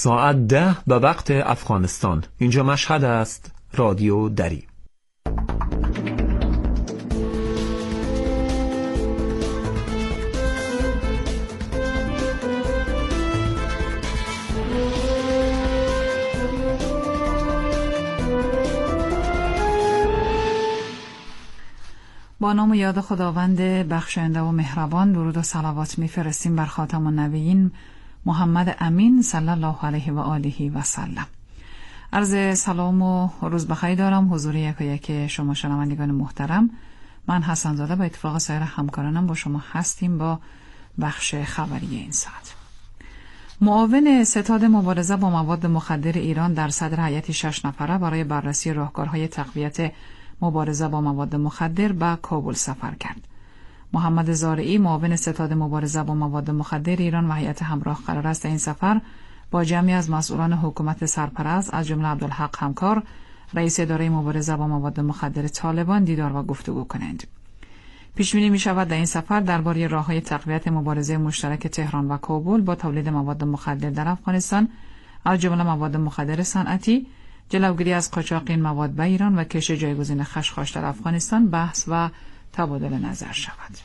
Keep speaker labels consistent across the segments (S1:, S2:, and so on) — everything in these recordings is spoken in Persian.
S1: ساعت 10 به وقت افغانستان. اینجا مشهد است. رادیو دری.
S2: با نام و یاد خداوند بخشنده و مهربان درود و صلوات می‌فرستیم بر خاتم النبیین محمد امین صلی الله علیه و آله و سلم. عرض سلام و روز بخیر دارم حضور یک شما شنوندگان محترم. من حسن زاده با اتفاق سایر همکارانم با شما هستیم با بخش خبری این ساعت. معاون ستاد مبارزه با مواد مخدر ایران در صدر هیئت 6 نفره برای بررسی راهکارهای تقویت مبارزه با مواد مخدر به کابل سفر کرد. محمد زارعی معاون ستاد مبارزه با مواد مخدر ایران و هیئت همراه قرار است این سفر با جمعی از مسئولان حکومت سرپرست از جمله عبدالحق همکار رئیس اداره مبارزه با مواد مخدر طالبان دیدار و گفتگو کنند. پیش بینی می شود در این سفر درباره راه‌های تقویت مبارزه مشترک تهران و کابل با تولید مواد مخدر در افغانستان از جمله مواد مخدر صنعتی، جلوگیری از قاچاق این مواد به ایران و کش جایگزین خشخاش در افغانستان بحث و تبادل نظر شود.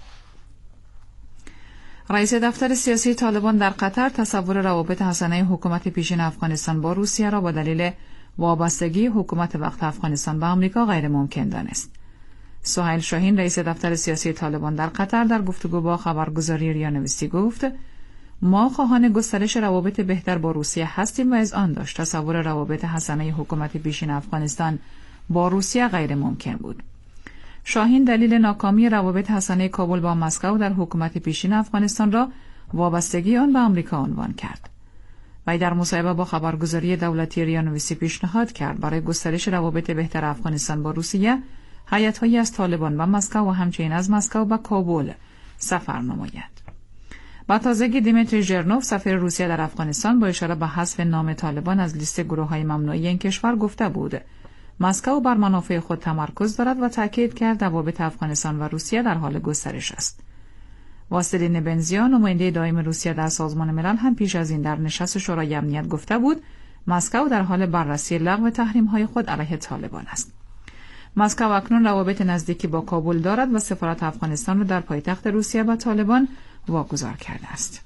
S2: رئیس دفتر سیاسی طالبان در قطر تصور روابط حسنه حکومت پیشین افغانستان با روسیه را با دلیل وابستگی حکومت وقت افغانستان به آمریکا غیر ممکن دانست. سهیل شاهین رئیس دفتر سیاسی طالبان در قطر در گفتگو با خبرگزاری ریا نویسی گفت: ما خواهان گسترش روابط بهتر با روسیه هستیم و از آن داشت تصور روابط حسنه حکومت پیشین افغانستان با روسیه غیر ممکن بود. شاهین دلیل ناکامی روابط حسنه کابل با مسکو در حکومت پیشین افغانستان را وابستگی آن به آمریکا عنوان کرد. وی در مصاحبه با خبرگزاری دولتی ریا نویسی پیشنهاد کرد برای گسترش روابط بهتر افغانستان با روسیه هیئت‌هایی از طالبان و مسکو و همچنین از مسکو به کابل سفر نمایند. با تازگی دیمیتری ژرنوف سفیر روسیه در افغانستان با اشاره به حذف نام طالبان از لیست گروه‌های ممنوعه این کشور گفته بود مسکو بر منافع خود تمرکز دارد و تاکید کرد روابط افغانستان و روسیه در حال گسترش است. واسیلی نبنزیا نماینده دائم روسیه در سازمان ملل هم پیش از این در نشست شورای امنیت گفته بود مسکو در حال بررسی لغو تحریم‌های خود علیه طالبان است. مسکو اکنون روابط نزدیکی با کابل دارد و سفارت افغانستان را در پایتخت روسیه به طالبان واگذار کرده است.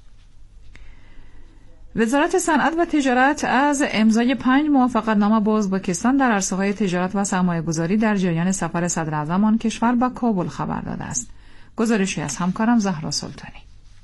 S2: وزارت صنعت و تجارت از امضای 5 موافقتنامه با ازبکستان در عرصه‌های تجارت و سرمایه‌گذاری در جریان سفر صدراعظم آن کشور به کابل خبر داده است. گزارشی از همکارم زهرا سلطانی.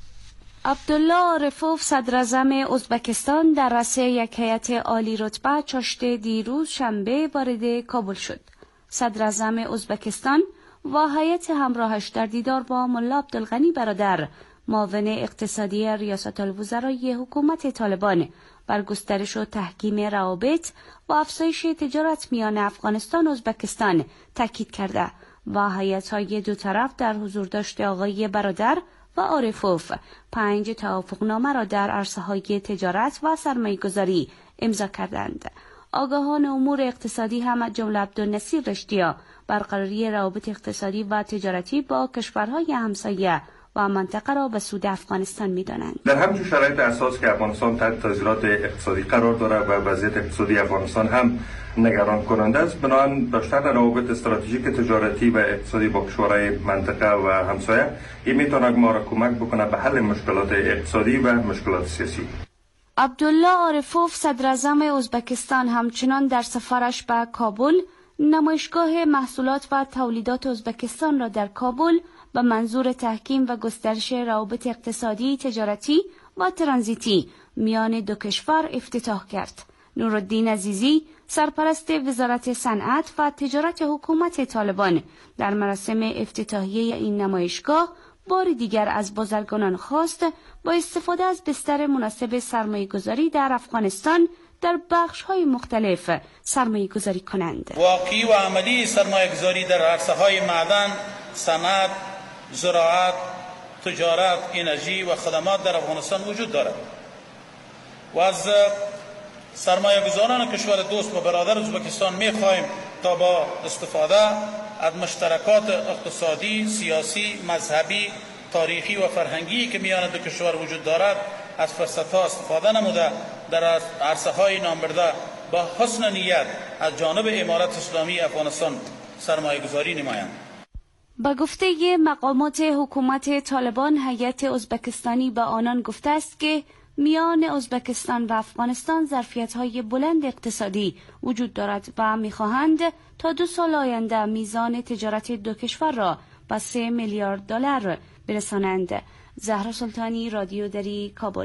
S3: عبدالله عارفوف صدراعظم ازبکستان در رأس یک هیئت عالی رتبه چاشت دیروز شنبه وارد کابل شد. صدراعظم ازبکستان و هیئت همراهش در دیدار با ملا عبدالغنی برادر معاون اقتصادی ریاست الوزرای حکومت طالبان بر گسترش و تحکیم روابط و افزایش تجارت میان افغانستان و ازبکستان تاکید کرده و هیئت‌های دو طرف در حضور داشت آقای برادر و عارفوف 5 توافقنامه را در عرصه‌های تجارت و سرمایه‌گذاری امضا کردند. آگاهان امور اقتصادی هم از جمله عبدالنصیر رشدیا برقراری روابط اقتصادی و تجارتی با کشورهای همسایه و منطقه را به سود افغانستان می‌دانند.
S4: در همچون شرایط اساس که افغانستان تحت تاثیرات اقتصادی قرار دارد و وضعیت اقتصادی افغانستان هم نگران کننده است، بنابراین داشتن روابط استراتژیک تجارتی و اقتصادی با کشورهای منطقه و همسایه این میتواند ما را کمک بکنه به حل مشکلات اقتصادی و مشکلات سیاسی.
S3: عبدالله عارفوف صدراعظم ازبکستان همچنان در سفرش به کابل نمایشگاه محصولات و تولیدات ازبکستان را در کابل به منظور تحکیم و گسترش روابط اقتصادی، تجارتی و ترانزیتی میان دو کشور افتتاح کرد. نورالدین عزیزی سرپرست وزارت صنعت و تجارت حکومت طالبان در مراسم افتتاحیه این نمایشگاه بار دیگر از بازرگانان خواست با استفاده از بستر مناسب سرمایه‌گذاری در افغانستان در بخش‌های مختلف سرمایه‌گذاری کنند.
S5: واقعی و عملی سرمایه‌گذاری در عرصه‌های معدن، صنعت، زراعت، تجارت، انرژی و خدمات در افغانستان وجود دارد و از سرمایه‌گذاران کشور دوست و برادر ازبکستان می‌خواهیم تا با استفاده از مشترکات اقتصادی، سیاسی، مذهبی، تاریخی و فرهنگی که میان دو کشور وجود دارد از فرصت‌ها استفاده نموده در عرصه های نامبرده با حسن نیت از جانب امارت اسلامی افغانستان سرمایه گذاری نمایند.
S3: با گفته مقامات حکومت طالبان، هیئت ازبکستانی به آنان گفته است که میان ازبکستان و افغانستان ظرفیت‌های بلند اقتصادی وجود دارد و می‌خواهند تا 2 سال آینده میزان تجارت دو کشور را به 3 میلیارد دلار برسانند. زهرا سلطانی، رادیو دری، کابل.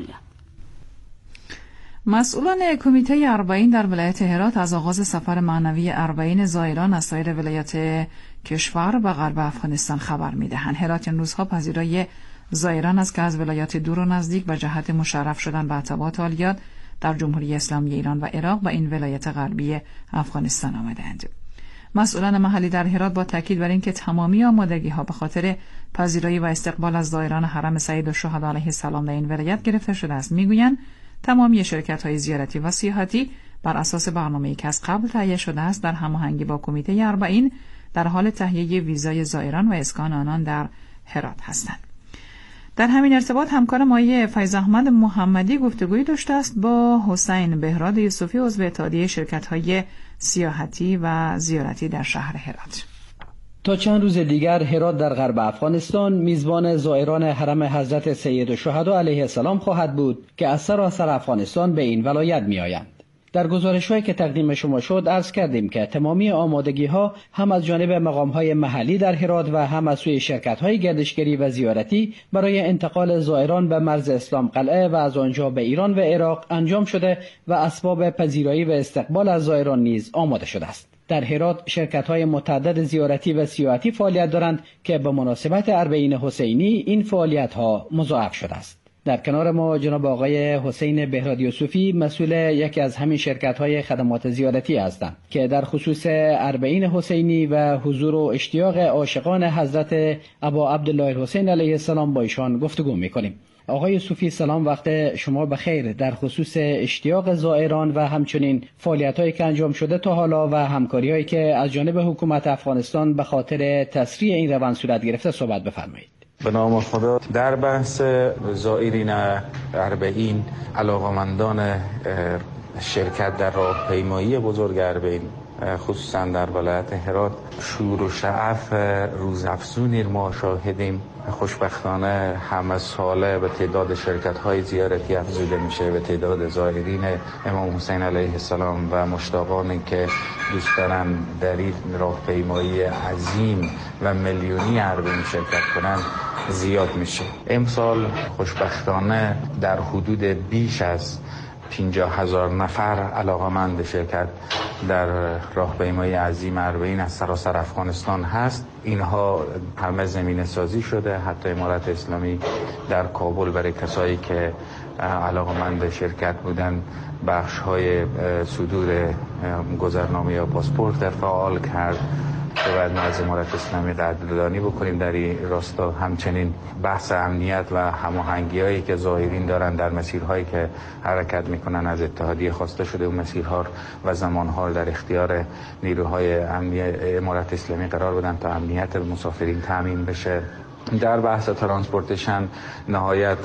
S2: مسئولان کمیته اربعین در ولایت هرات از آغاز سفر معنوی اربعین زائران از سایر ولایات کشور به غرب افغانستان خبر می‌دهند. هرات این روزها پذیرای زائران است که از ولایات دور و نزدیک به جهت مشرف شدن به ارتباط عالیات در جمهوری اسلامی ایران و عراق و این ولایت غربی افغانستان آمدند. مسئولان محلی در هرات با تاکید بر اینکه تمامی آمادگی‌ها به خاطر پذیرایی و استقبال از زائران حرم سید الشهدا علیه السلام در این ولایت گرفته شده است. میگویند تمامی شرکت‌های زیارتی و سیاحتی بر اساس برنامه‌ای که از قبل تهیه شده است در هماهنگی با کمیته اربعین در حال تهیه ویزای زائران و اسکان آنان در هرات هستند. در همین ارتباط همکار ما فیض احمد محمدی گفتگویی داشته است با حسین بهراد یوسفی عضو اتحادیه شرکت‌های سیاحتی و زیارتی در شهر هرات.
S6: تا چند روز دیگر هرات در غرب افغانستان میزبان زائران حرم حضرت سید الشهدا علیه السلام خواهد بود که از سراسر افغانستان به این ولایت میآیند. در گزارش‌هایی که تقدیم شما شد عرض کردیم که تمامی آمادگی‌ها هم از جانب مقام‌های محلی در هرات و هم از سوی شرکت‌های گردشگری و زیارتی برای انتقال زائران به مرز اسلام قلعه و از آنجا به ایران و عراق انجام شده و اسباب پذیرایی و استقبال از زائران نیز آماده شده است. در هرات شرکت‌های متعدد زیارتی و سیاحتی فعالیت دارند که به مناسبت اربعین حسینی این فعالیت‌ها مضاعف شده است. در کنار ما جناب آقای حسین بهراد یوسفی مسئول یکی از همین شرکت‌های خدمات زیارتی هستند که در خصوص اربعین حسینی و حضور و اشتیاق عاشقان حضرت ابا عبدالله الحسین علیه السلام با ایشان گفتگو می‌کنیم. آقای یوسفی سلام، وقت شما بخیر. در خصوص اشتیاق زائران و همچنین فعالیت‌هایی که انجام شده تا حالا و همکاری‌هایی که از جانب حکومت افغانستان به خاطر تسریع این روند صورت گرفته صحبت بفرمایید.
S7: به نام خدا. در بحث زائرین اربعین، علاقمندان شرکت در راهپیمایی بزرگ اربعین خصوصا در ولایت هرات شور و شعف روزافزونی ما شاهدیم. خوشبختانه همه ساله به تعداد شرکت‌های زیارتی افزوده میشه، به تعداد زائرین امام حسین علیه السلام و مشتاقانی که دوست دارن در این راهپیمایی عظیم و میلیونی اربعین شرکت کنن زیاد میشه. امسال خوشبختانه در حدود بیش از 50,000 نفر علاقمند شرکت در راهپیمایی عظیم اربعین از سراسر افغانستان هست. اینها همه زمینه سازی شده. حتی امارت اسلامی در کابل برای کسایی که علاقمند شرکت بودن بخش‌های صدور گذرنامه یا پاسپورت فعال کرد که باید ما از امارت اسلامی قدردانی بکنیم در این راستا. همچنین بحث امنیت و هماهنگی‌هایی که زائرین دارن در مسیرهایی که حرکت میکنن از اتحادیه خواسته شده و مسیرها و زمانها در اختیار نیروهای امنی امارت اسلامی قرار بدن تا امنیت مسافرین تامین بشه. در بحث ترانسپورتیشن نهایت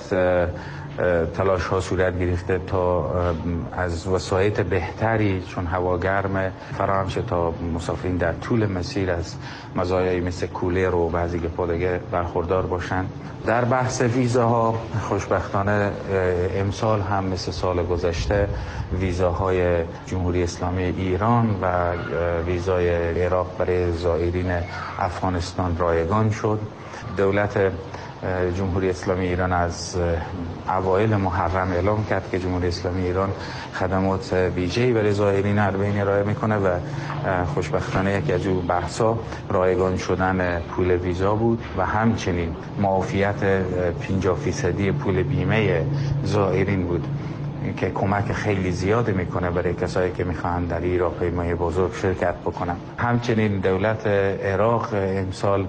S7: تلاش ها صورت گرفته تا از وسایط بهتری چون هوا گرمه فراهم شد تا مسافرین در طول مسیر از مزایای مثل کولر و بعضی گپادگه برخوردار باشن. در بحث ویزاها خوشبختانه امسال هم مثل سال گذشته ویزاهای جمهوری اسلامی ایران و ویزای عراق برای زائرین افغانستان رایگان شد. دولت جمهوری اسلامی ایران از اوایل محرم اعلام کرد که جمهوری اسلامی ایران خدمات ویژه‌ای برای زائرین اربعین ارائه میکنه و خوشبختانه یکی از اون بحث‌ها رایگان شدن پول ویزا بود و همچنین معافیت 50% پول بیمه زائرین بود که کمک خیلی زیاد میکنه برای کسایی که میخوان در این راهپیمایی بزرگ شرکت بکنن. همچنین دولت عراق امسال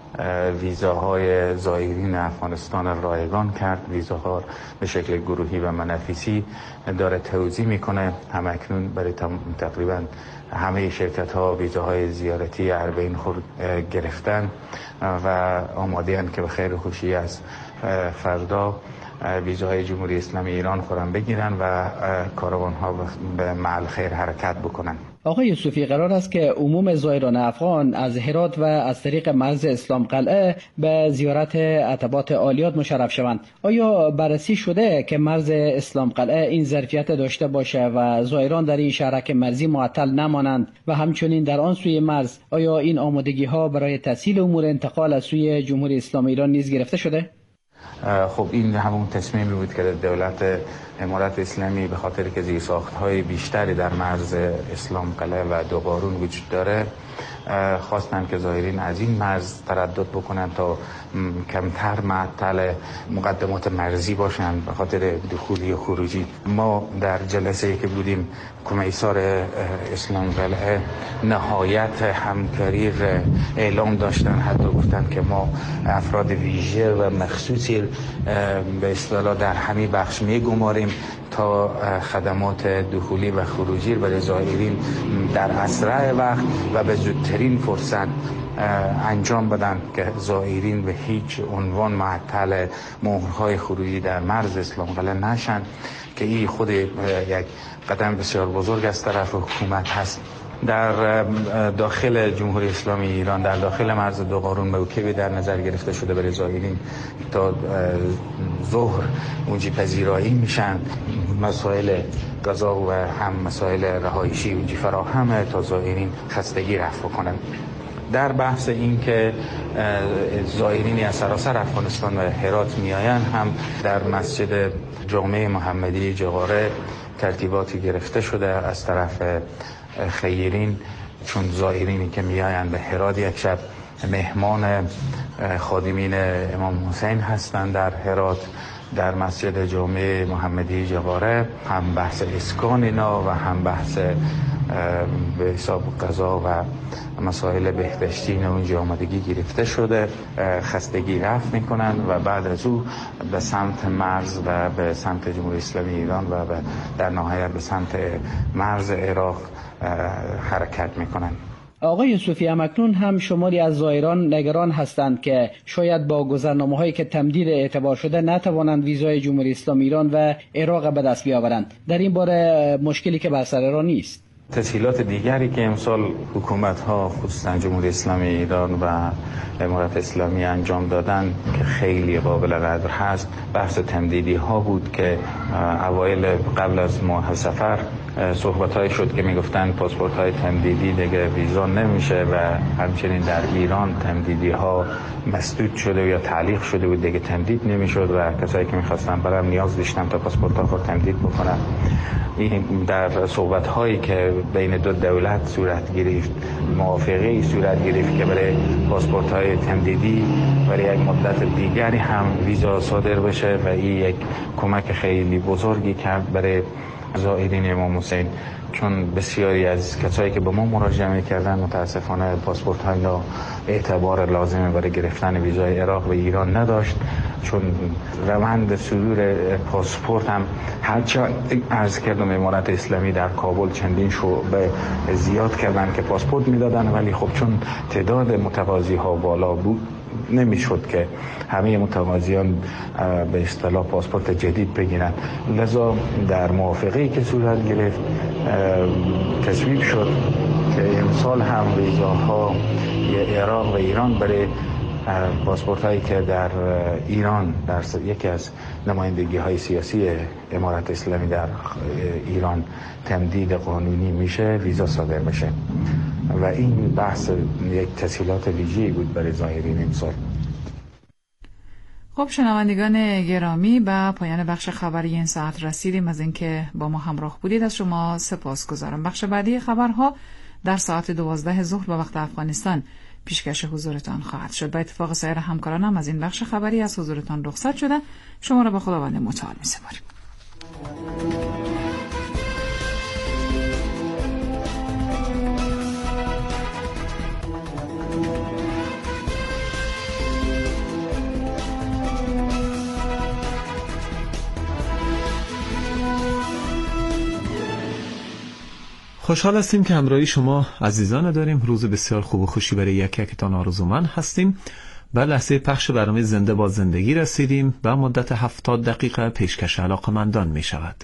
S7: ویزاهای زائرین افغانستان رایگان کرد. ویزاها به شکل گروهی و منافیسی داره توزیع میکنه. همکنون برای تقریبا همه شرکت ها ویزاهای زیارتی اربعین خورد گرفتن و آماده اند که به خیر و خوشی از فردا ویزای جمهوری اسلامی ایران خورم بگیرن و کاروان ها به محل خیر حرکت بکنن.
S6: آقای یوسفی، قرار است که عموم زائران افغان از هرات و از طریق مرز اسلام قلعه به زیارت عتبات عالیات مشرف شوند. آیا بررسی شده که مرز اسلام قلعه این ظرفیت داشته باشه و زائران در این شهرک مرزی معطل نمانند و همچنین در آن سوی مرز آیا این آمادگی ها برای تسهیل امور انتقال از سوی جمهوری اسلامی ایران نیز گرفته شده؟
S7: خب این همون تصمیمی بود که دولت امارت اسلامی به خاطر که زیرساخت‌های بیشتری در مرز اسلام قلعه و دوقارون وجود داره خواستن که زائرین از این مرز تردد بکنن تا کمتر معطل مقدمات مرزی باشن به خاطر دخولی و خروجی. ما در جلسه‌ای که بودیم کمیسار اسلام قلعه نهایت همکاری اعلام داشتن، حتی گفتن که ما افراد ویژه و مخصوصی به اصطلاح در همین بخش میگماریم تا خدمات دخولی و خروجی برای زائرین در اسرع وقت و به زودترین فرصت انجام بدن که زائرین به هیچ عنوان معطل مهرهای خروجی در مرز اسلام قلعه نشن، که این خود یک قدم بسیار بزرگ از طرف حکومت هست. در داخل جمهوری اسلامی ایران در داخل مرز دوقارون موکبی در نظر گرفته شده برای زائرین تا ظهر اونجا پذیرایی میشن. مسائل غذا و هم مسائل رهایشی اونجا فراهمه تا زائرین خستگی رفع کنن. در بحث این که زائرینی از سراسر افغانستان و هرات میآیند هم در مسجد جامع محمدی جغاره ترتیباتی گرفته شده از طرف خیرین، چون زائرینی که میآیند به هرات یک شب مهمان خادمین امام حسین هستند در هرات. در مسجد جامع محمدی جغاره هم بحث اسکان اینا و هم بحث به حساب غذا و مسائل بهداشتی اونجا آمادگی گرفته شده، خستگی رفع میکنن و بعد از او به سمت مرز و به سمت جمهوری اسلامی ایران و در نهایت به سمت مرز عراق حرکت میکنن.
S6: آقای یوسفی، همکنون هم شماری از زائران نگران هستند که شاید با گذرنامه‌هایی که تمدید اعتبار شده نتوانند ویزای جمهوری اسلامی ایران و عراق به دست بیاورند. در این باره مشکلی که بر سر راه نیست؟
S7: تسهیلات دیگری که امسال حکومت‌ها خصوصا جمهوری اسلامی ایران و امارت اسلامی انجام دادن که خیلی قابل قدر هست، بحث تمدیدی ها بود که اوایل قبل از ماه سفر صحبت‌های شد که میگفتن پاسپورت‌های تمدیدی دیگه ویزا نمیشه و همچنین در ایران تمدیدی ها مسدود شده یا تعلیق شده بود، دیگه تمدید نمیشد و کسایی که می‌خواستن برام نیاز داشتن تا پاسپورت‌ها خود تمدید بکنن. این در صحبت‌هایی که بین دو دولت صورت گرفت موافقه صورت گرفت که برای پاسپورت‌های تمدیدی برای یک مدت دیگری هم ویزا صادر بشه و این یک کمک خیلی بزرگی کرد برای زائرین امام حسین، چون بسیاری از کسایی که به ما مراجعه می‌کردن متاسفانه پاسپورت‌های اعتبار لازمه برای گرفتن ویزای عراق و ایران نداشت، چون روند صدور پاسپورت هم هرچند عرض کردم امارت اسلامی در کابل چندین شعبه زیاد کردن که پاسپورت میدادن، ولی خب چون تعداد متقاضی ها بالا بود نمیشد که همه متقاضیان به اصطلاح پاسپورت جدید بگیرن. لذا در موافقه‌ای که صورت گرفت تصویب شد که امسال هم ویزاها عراق و ایران برای پاسپورت هایی که در ایران در یکی از نمایندگی های سیاسی امارت اسلامی در ایران تمدید قانونی میشه ویزا صادر میشه و این بحث یک تسهیلات ویژه‌ای بود برای زائرین امسال.
S2: خب شنوندگان گرامی، به پایان بخش خبری این ساعت رسیدیم. از اینکه با ما همراه بودید از شما سپاسگزارم. بخش بعدی خبرها در ساعت 12 ظهر به وقت افغانستان پیشکش حضورتان خواهد شد. با اتفاق سایر همکارانم از این بخش خبری از حضورتان رخصت شده. شما را به خداوند متعال می‌سپاریم.
S1: خوشحال هستیم که همراهی شما عزیزان داریم. روز بسیار خوب و خوشی برای یک یکتان آرزومند هستیم. به لحظه پخش برنامه زنده با زندگی رسیدیم و مدت 70 دقیقه پیشکش علاقه‌مندان می شود.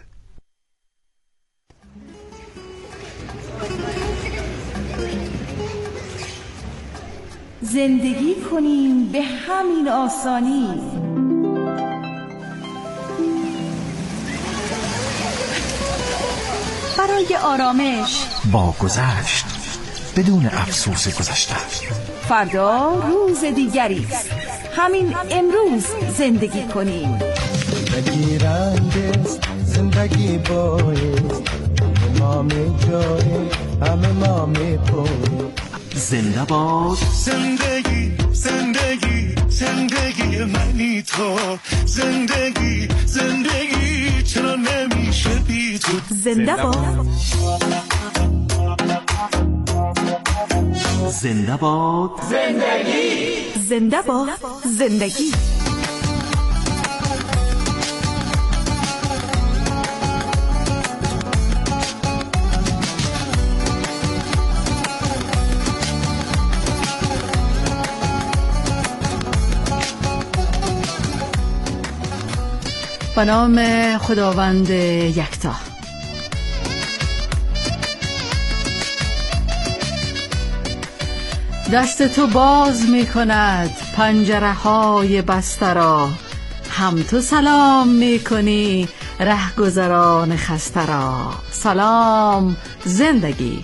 S8: زندگی کنیم به همین آسانی. برای آرامش
S9: با گذشت بدون افسوس گذشته.
S8: فردا روز دیگری است. همین امروز زندگی کنیم.
S10: زندگی رنگ است، زندگی بایست، ما می جایی همه ما می پویم.
S9: زنده باد
S11: زندگی، زندگی، زندگی منی تو. زندگی، زندگی چرا نمیشه بی تو.
S8: زنده باد،
S9: زنده باد
S8: زندگی، زنده باد زندگی.
S2: به نام خداوند یکتا. دست تو باز می کند پنجره های بسته را، هم تو سلام می کنی رهگذران خسته را. سلام زندگی.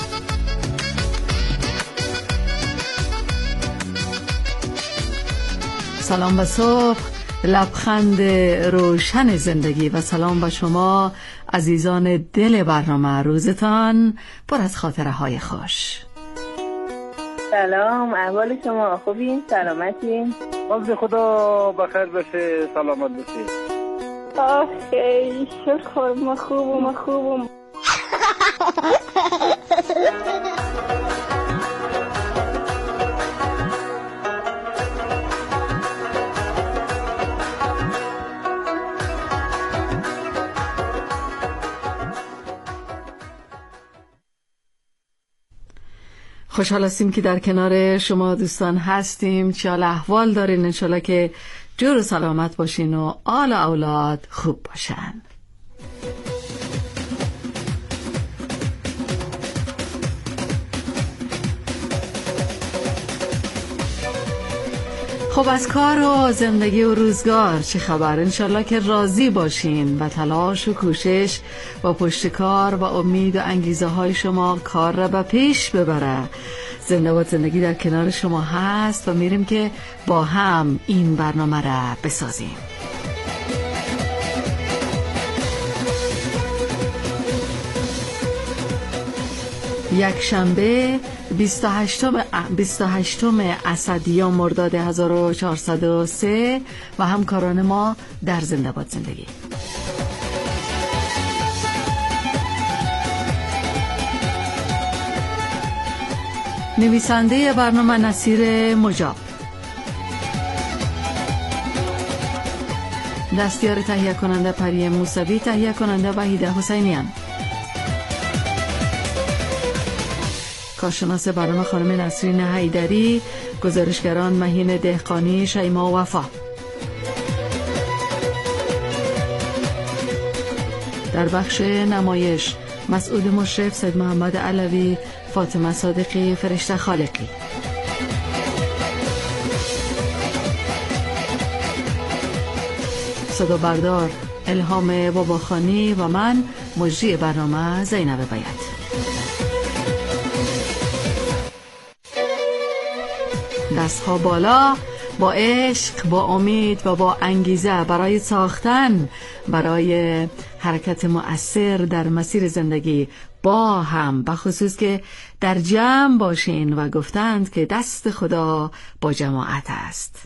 S2: سلام به صبح، لبخند روشن زندگی و سلام به شما عزیزان دل برنامه. روزتان پر از خاطره های خوش.
S12: سلام، احوال شما خوبین؟ سلامتین؟
S13: حال خدا بخیر باشه، سلامت باشه.
S12: آخی شکر، ما خوبم.
S2: خوشحال هستیم که در کنار شما دوستان هستیم. چه حال احوال دارین؟ انشالله که جور و سلامت باشین و آل اولاد خوب باشن. خب از کار و زندگی و روزگار چه خبر؟ انشالله که راضی باشین و تلاش و کوشش و پشت کار و امید و انگیزه های شما کار را به پیش ببره. زنده باد زندگی در کنار شما هست و میریم که با هم این برنامه را بسازیم. یک شنبه 28 اسدیان مرداد 1403 و همکاران ما در زنده باد زندگی. نویسنده برنامه نصیر مجاب، دستیار تهیه کننده پری موسوی، تهیه کننده وحیده حسینیان، کارشناس برنامه خانم نسرین حیدری، گزارشگران مهین دهقانی، شیما وفا. در بخش نمایش مسعود مشرف، سید محمد علوی، فاطمه صادقی، فرشته خالقی. صدا بردار الهام باباخانی و من مجری برنامه زینب بیات. دستها بالا، با عشق، با امید و با انگیزه برای ساختن، برای حرکت مؤثر در مسیر زندگی با هم، بخصوص که در جمع باشین و گفتند که دست خدا با جماعت است.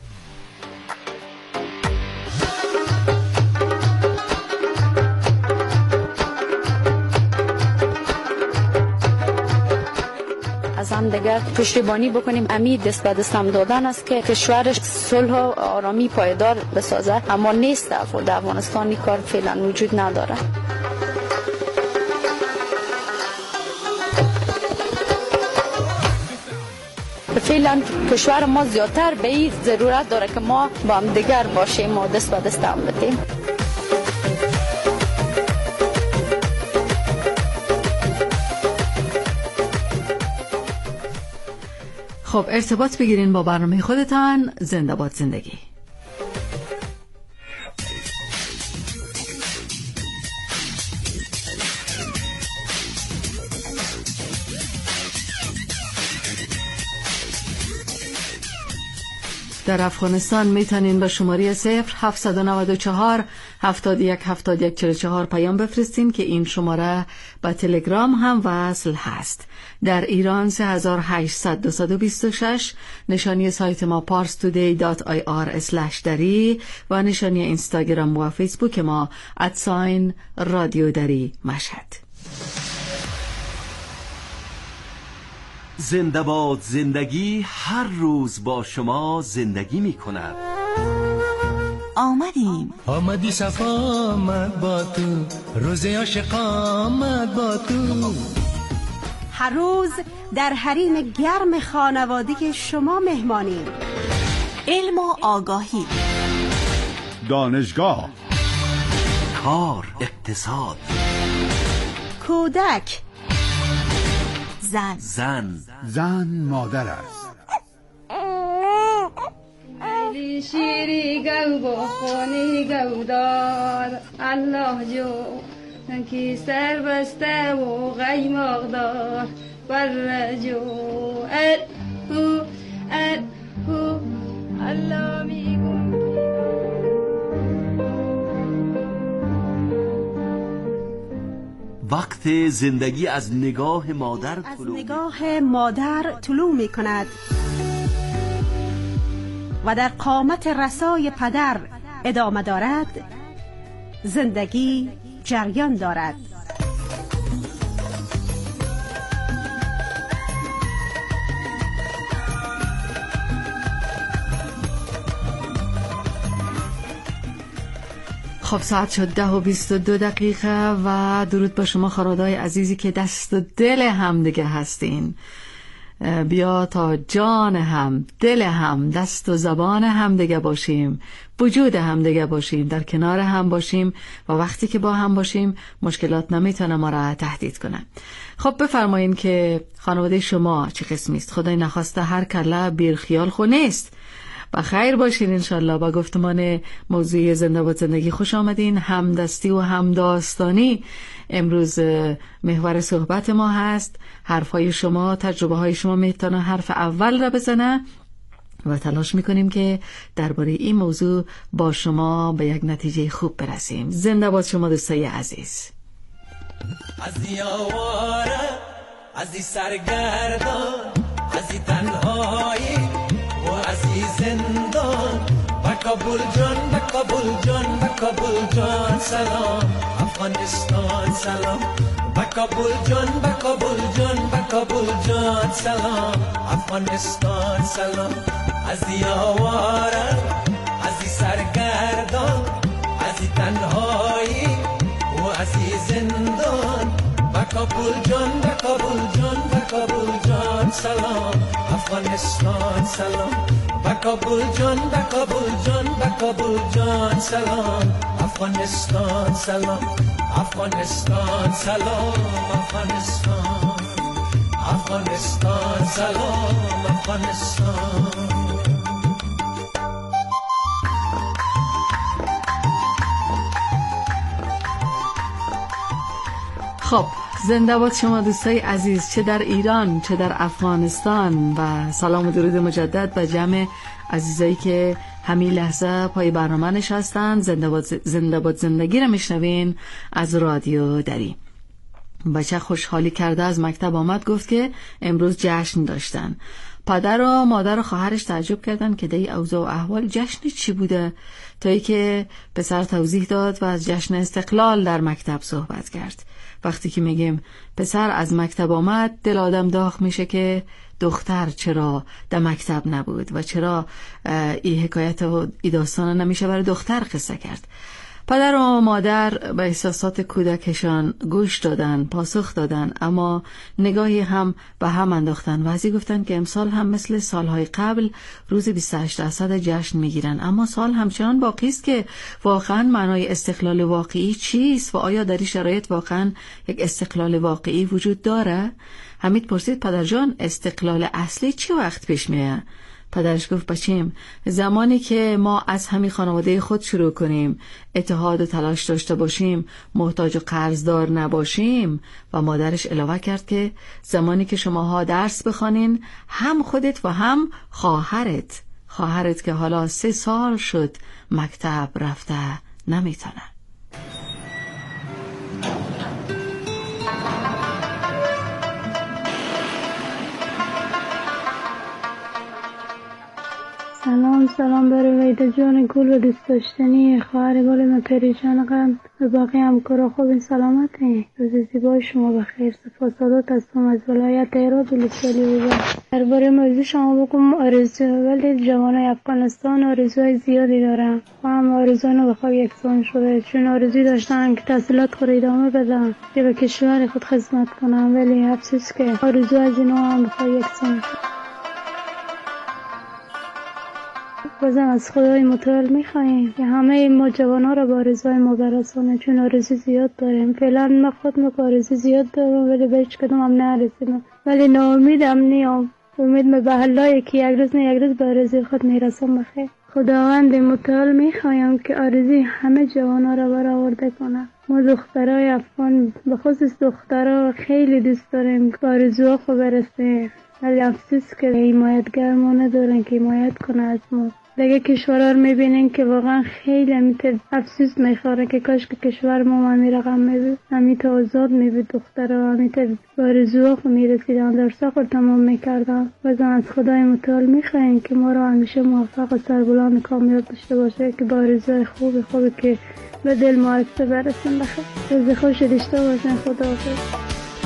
S14: از هم دیگر پشتیبانی بکنیم. امید دست به دست هم دادن است که کشورش صلح و آرامی پایدار بسازه، اما نیست. در افغانستان کار فعلا وجود نداره. فعلا کشور ما زیادتر به این ضرورت داره که ما با هم دیگر باشیم و دست به دست هم بدیم.
S2: خب ارتباط بگیرین با برنامه خودتان. زنده باد زندگی. در افغانستان میتونین با شماره 0794 71 71 44 پیام بفرستین که این شماره با تلگرام هم وصل هست. در ایران 3800 نشانی سایت ما parstoday.ir/dari و نشانی اینستاگرام و فیسبوک ما @رادیو دری مشهد.
S15: زنده باد زندگی هر روز با شما زندگی می کند.
S10: آمدی صفا آمد با تو، روز عاشق آمد با تو.
S8: هر روز در حریم گرم خانوادگی شما مهمانیم. علم و آگاهی،
S16: دانشگاه،
S15: کار، اقتصاد،
S8: کودک،
S16: زن مادر است.
S17: علی شیری گو بخونی گو دار الله جو کی سر بسته و غیماغ دار بر جو الله میگون.
S15: وقت زندگی از نگاه مادر
S8: طلوع می کند و در قامت رسای پدر ادامه دارد. زندگی جریان دارد.
S2: خب ساعت شد 10:22 و درود با شما خانواده‌های عزیزی که دست و دل هم دیگه هستین. بیا تا جان هم، دل هم، دست و زبان هم دیگه باشیم، وجود هم دیگه باشیم، در کنار هم باشیم و وقتی که با هم باشیم مشکلات نمیتونه ما را تهدید کنه. خب بفرمایین که خانواده شما چه قسمی است؟ خدای نخواسته هر کله بیر خیال خو نیست. با خیر باشین انشالله. با گفتمان موضوع زنده باد زندگی خوش آمدین. همدستی و همداستانی امروز محور صحبت ما هست. حرفهای شما، تجربه های شما میتونه حرف اول را بزنه و تلاش میکنیم که درباره این موضوع با شما به یک نتیجه خوب برسیم. زنده باد شما دوستای عزیز.
S10: از یاواره، از سرگردان، از تنهایی و از زندان، بکابل جان، بکابل جان، بکابل جان سلام افغانستان سلام، بکابل جان، بکابل جان، بکابل جان سلام افغانستان سلام. از یاواره، از سرگردان، از تنهایی و از زندان، بکابل جان، بکابل جان، بکابل جان سلام افغانستان سلام، بکابل جان، بکابل جان، بکابل جان سلام افغانستان سلام، افغانستان سلام، افغانستان، افغانستان سلام افغانستان.
S2: خب زنده باد شما دوستای عزیز، چه در ایران چه در افغانستان، و سلام و درود مجدد به جمع عزیزایی که همین لحظه پای برنامه نشستن. زنده باد زندگی رو میشنوین از رادیو دری. بچه خوشحالی کرده از مکتب آمد، گفت که امروز جشن داشتن. پدر و مادر و خواهرش تعجب کردن که دی اوضاع و احوال جشن چی بوده، تا ای که پسر توضیح داد و از جشن استقلال در مکتب صحبت کرد. وقتی که میگیم پسر از مکتب آمد، دل آدم داغ میشه که دختر چرا در مکتب نبود و چرا این حکایت و این داستان نمیشه برای دختر قصه کرد.
S18: پدر و مادر به احساسات کودکشان گوش دادن، پاسخ دادن، اما نگاهی هم به هم انداختن و ازی گفتن که امسال هم مثل سالهای قبل روز 28 جشن میگیرن، اما سال همچنان باقی است که واقعا معنای استقلال واقعی چیست و آیا در این شرایط واقعا یک استقلال واقعی وجود داره؟ حمید پرسید پدر جان استقلال اصلی چه وقت پیش میاد؟ پدرش گفت بچیم زمانی که ما از همین خانواده خود شروع کنیم، اتحاد و تلاش داشته باشیم، محتاج و قرضدار نباشیم. و مادرش علاوه کرد که زمانی که شماها درس بخوانین، هم خودت و هم خواهرت که حالا 3 سال شد مکتب رفته نمیتونه.
S19: سلام برای ویده جان گل و دوست داشتنی خواهر گل ما پریشان غم و باقی همکارا خوب سلامتی. روز زیبای شما بخیر. سپاسدارت هستم از ولایت هرات لطفالی بودم. درباره موضوع شما بگم آرزو ولی جوانای افغانستان آرزوهای زیادی دارن و هم آرزوان به خواب یکسان شده، چون آرزوی داشتن که تحصیلات خود ادامه بدن که به کشور خود خدمت کنن، ولی افسوس که آرزو از اینا هم به خواب یکسان شده. بازم از خدای متعال میخواییم که همه ما جوانها را با آرزوهای ما برسانه، چون آرزو زیاد داریم. فعلا من خودم آرزو زیاد دارم ولی به هیچ کدوم هم نرسیدم، ولی ناامیدم نیم. امید به الله که یک روز نه یک روز به آرزوی خود میرسم. بخیر خداوند متعال میخوایم که آرزوی همه جوانها را برآورده کنه. ما دخترای افغان به خصوص دخترها خیلی دوست داریم که آرزوها خود برسه، ولی افسوس که حمایتگر ما ندارن که حمایت کنه از ما. دیگه کشورها رو میبینین که واقعا خیلی همیته افسوس میخوره که کاش که کشور ما همی رقم میبید، همیته آزاد میبید دخترها، همیته به آرزوها خود میرسیدن، درسا خود تمام میکردن. بازم از خدای متعال میخواین که ما رو همیشه موفق و سربلند کامیاب داشته باشه که با آرزوهای خوبی که به دل ما برسیم. بخیر روز خوش داشته باشین. خداحافظ.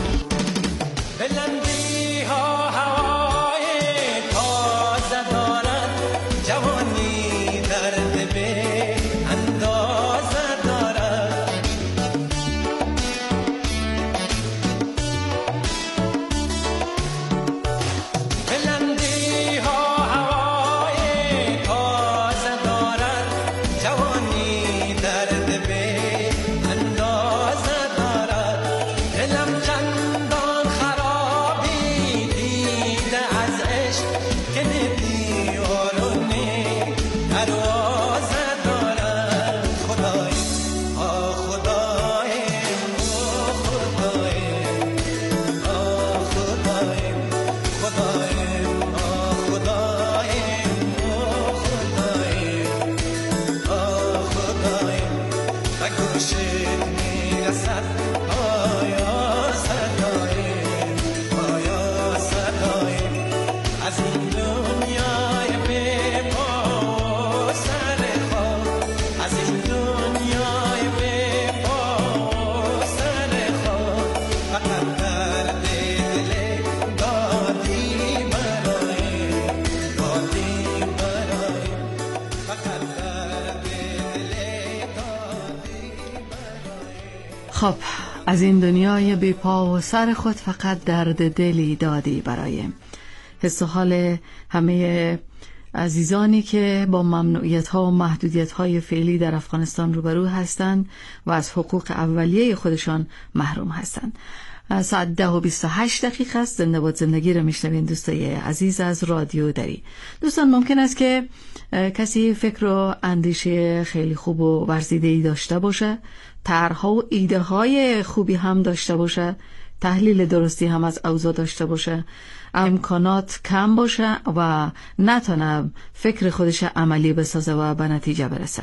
S18: خب از این دنیای بی پا و سر خود فقط درد دلی دادی برایم. حس و حال همه عزیزانی که با ممنوعیت ها و محدودیت های فعلی در افغانستان روبرو هستند و از حقوق اولیه خودشان محروم هستند. ساعت 10:28 است. زنده باد زندگی را میشنوین دوستای عزیز از رادیو دری. دوستان ممکن است که کسی فکر و اندیشه خیلی خوب و ورزیده‌ای داشته باشه، طرح‌ها و ایده های خوبی هم داشته باشه، تحلیل درستی هم از اوضاع داشته باشه، امکانات کم باشه و نتونه فکر خودش عملی بسازه و به نتیجه برسه.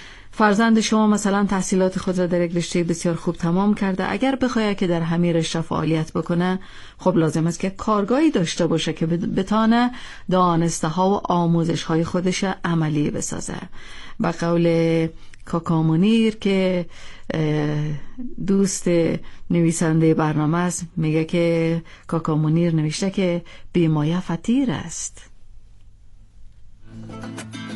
S18: فرزند شما مثلا تحصیلات خود را در یک رشته بسیار خوب تمام کرده، اگر بخواد که در همین رشته فعالیت بکنه، خب لازم است که کارگاهی داشته باشه که بتونه دانسته ها و آموزش های خودش عملی بسازه. به قول کاکا منیر که دوست نویسنده برنامه است، میگه که کاکا منیر نوشته که بیمایه فطیر است.